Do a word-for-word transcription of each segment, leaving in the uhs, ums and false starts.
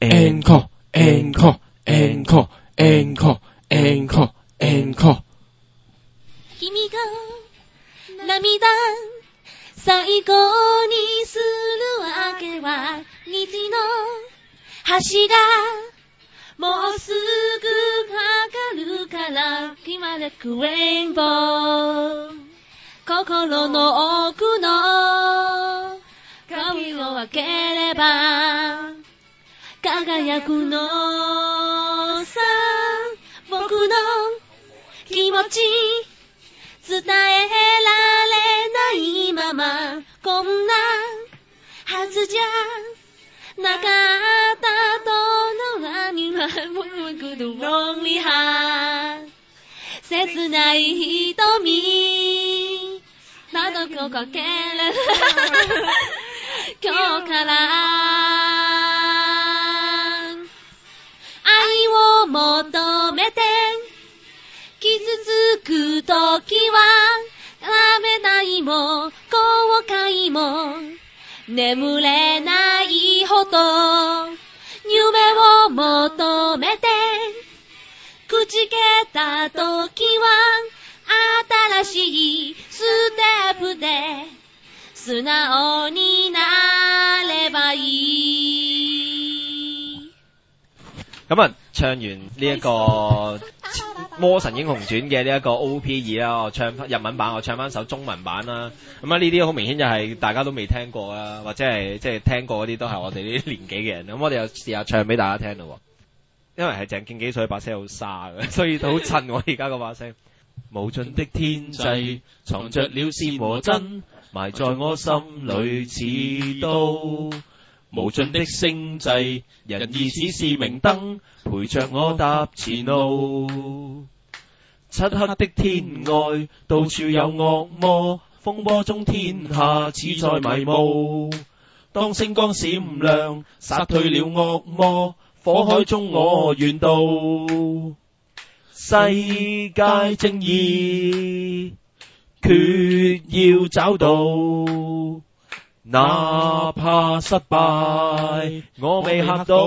encore encore encore encore encore encore 君が涙最後にするわけは虹の橋がもうすぐかかるから決まるレインボー心の奥の髪を開ければ輝くのさ僕の気持ち伝えられないままこんなはずじゃなかったとのはには僕のロンリーハー切ない瞳など今日かける今日から愛を求めて傷つくときは雨ないも後悔も眠れないほど夢を求めてくじけたときは新しいステップで素直になればいい。 咁啊，唱完呢一個《魔神英雄傳》嘅呢一個 O P 二啦，我唱翻日文版，我唱翻首中文版啦。咁啊，呢啲好明顯就係大家都未聽過啦，或者係即係聽過嗰啲都係我哋呢啲年紀嘅人。咁我哋又試下唱俾大家聽咯。因為係鄭敬基，所以把聲好沙嘅，所以好襯我而家個把聲。無盡的天際藏着了善和真，埋在我心裏似刀。無盡的星際，仁義只是明燈，陪着我踏前路。漆黑的天外，到處有惡魔，風波中天下似在迷霧。當星光閃亮，殺退了惡魔，火海中我願到。世界正義，決要找到。哪怕失敗，我未嚇到。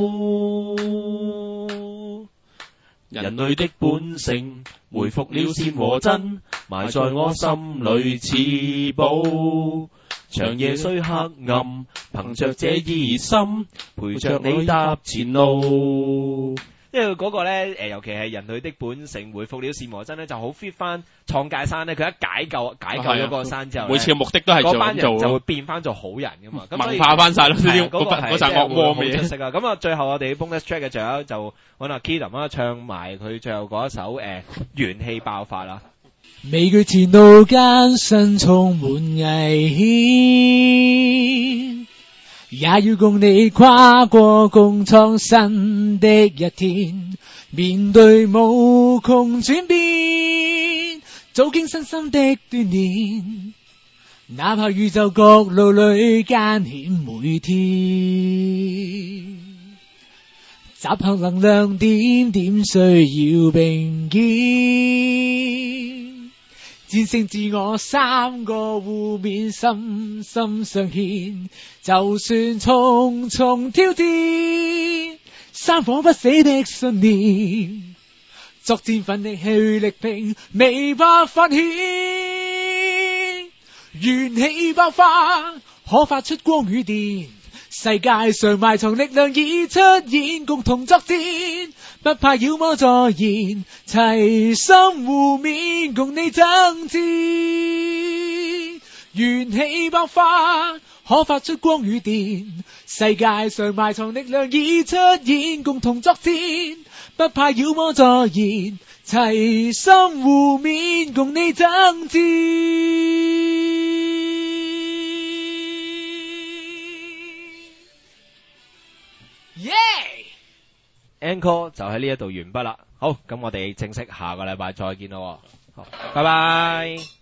人類的本性回復了善和真，埋在我心裏似寶。長夜雖黑暗，憑着這熱心，陪着你踏前路。因為嗰個咧，誒，尤其係人類的本性回復了善和真咧，就好 fit 翻創界山咧。佢一解救解救咗嗰個山之後， 每次嘅目的都係嗰班人就會變翻做好人噶嘛。咁文化翻晒咯，呢啲嗰嗰陣惡魔嘅嘢。 出色啊！咁啊，最後我哋 bonus track 嘅最後就揾阿 Kidam 啦，唱埋佢最後嗰一首誒元氣爆發啦。 每個前路艱辛充滿危險，也要共你跨過共創新的一天，面對無窮轉變，早經身心的鍛鍊，哪怕宇宙各路裏艱險每天，集合能量點點需要並肩，戰勝自我三個負面，心心相牽，就算重重挑戰，三顆不死的信念，作戰奮力去力拼，未怕發現，元氣爆發，可發出光與電，世界上埋藏力量已出現，共同作戰，不怕妖魔再現，齊心互勉，共你爭戰，元氣爆發，可發出光與電，世界上埋藏力量已出現，共同作戰，不怕妖魔再現，齊心互勉，共你爭戰。耶、yeah! Encore 就喺呢一度完畢啦。好，咁我哋正式下個禮拜再見咯。好，拜拜。